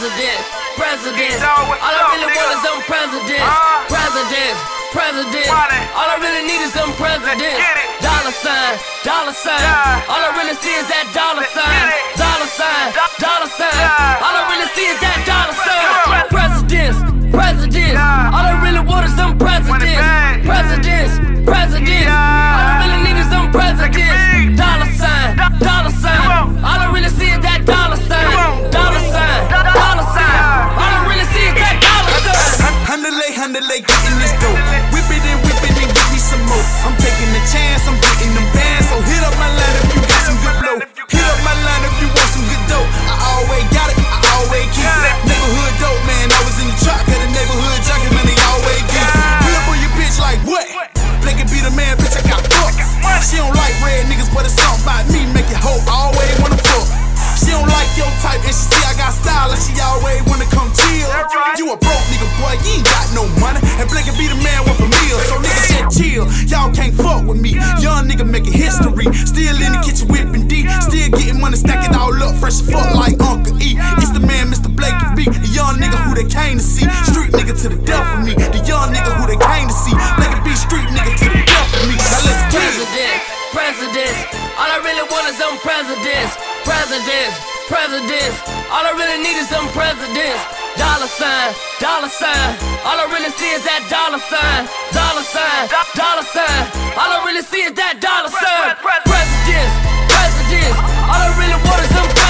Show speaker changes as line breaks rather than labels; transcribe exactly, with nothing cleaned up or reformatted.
president, president. All I really want is some presidents, presidents, presidents. All I really need is some presidents. Dollar sign, dollar sign. All I really see is that dollar sign, dollar sign, dollar sign. All I really see is that dollar sign. Presidents, presidents. All I really want is some presidents, presidents, presidents. All I really need is some presidents. Dollar sign, dollar sign. All I really see is that dollar sign, dollar sign, dollar sign. All I really see is that dollar sign.
Handle, handle, getting this dope. Whip it and whip it and give me some more. I'm taking a chance, I'm getting them bands. So hit up my line if you got some good blow. Hit up my line if you want some good dope. I always got it, I always keep it. Neighborhood dope, man, I was in the trap. Got a neighborhood jockey, man, they always get it. Pull up on your bitch like what? Blake can be the man, bitch, I got fucked. She don't like red niggas, but it's something about me make it hope. I always wanna fuck. She don't like your type, and she see I got style, and she always wanna come chill. You a broke nigga, boy, you ain't got no money. And Blake can be the man with a meal, so nigga just chill. Y'all can't fuck with me. Young nigga making history. Still in the kitchen whipping deep. Still getting money, stack it all up, fresh as fuck like Uncle E. It's the man, Mister Blake B. The young nigga who they came to see. Street nigga to the death of me. The young nigga who they came to see. Blake B, street nigga to the death of me. Now let's get it.
President, presidents. All I really want is some presidents, presidents, presidents. All I really need is some presidents. Dollar sign, dollar sign. All I really see is that dollar sign, dollar sign, dollar sign. All I really see is that dollar sign. Presidents, presidents. All I really want is some